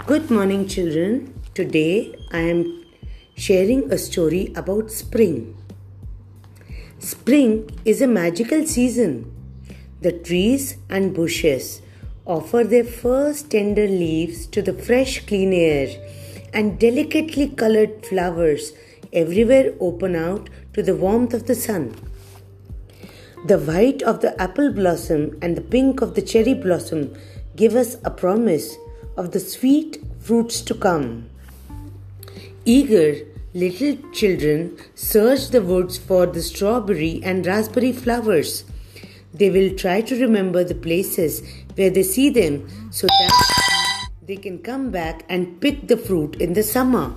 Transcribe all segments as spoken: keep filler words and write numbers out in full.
Good morning, children. Today I am sharing a story about spring. Spring is a magical season. The trees and bushes offer their first tender leaves to the fresh, clean air, and delicately colored flowers everywhere open out to the warmth of the sun. The white of the apple blossom and the pink of the cherry blossom give us a promise of the sweet fruits to come. Eager little children search the woods for the strawberry and raspberry flowers. They will try to remember the places where they see them so that they can come back and pick the fruit in the summer.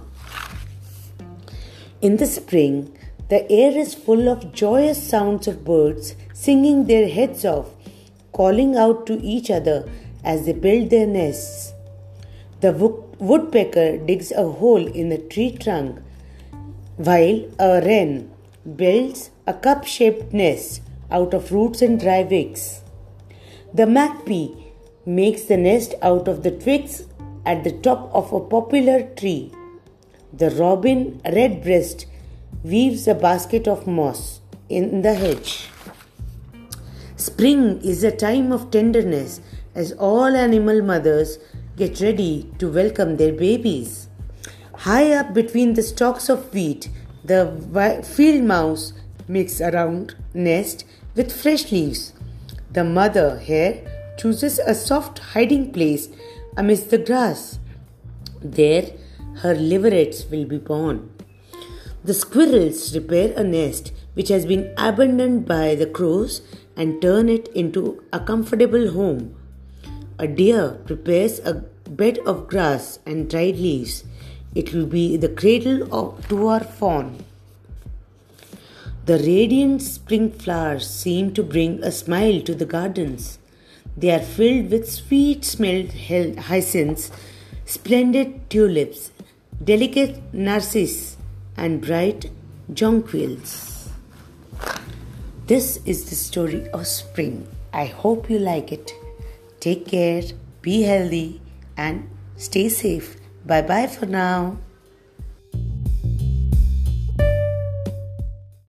In the spring, the air is full of joyous sounds of birds singing their heads off, calling out to each other as they build their nests. The woodpecker digs a hole in the tree trunk, while a wren builds a cup-shaped nest out of roots and dry twigs. The magpie makes the nest out of the twigs at the top of a poplar tree. The robin redbreast weaves a basket of moss in the hedge. Spring is a time of tenderness as all animal mothers get ready to welcome their babies. High up between the stalks of wheat, the field mouse makes a round nest with fresh leaves. The mother hare chooses a soft hiding place amidst the grass. There, her leverets will be born. The squirrels repair a nest which has been abandoned by the crows and turn it into a comfortable home. A deer prepares a bed of grass and dried leaves. It will be the cradle of, to our fawn. The radiant spring flowers seem to bring a smile to the gardens. They are filled with sweet-smelled hyacinths, splendid tulips, delicate narcissus, and bright jonquils. This is the story of spring. I hope you like it. Take care, be healthy, and stay safe. Bye bye for now.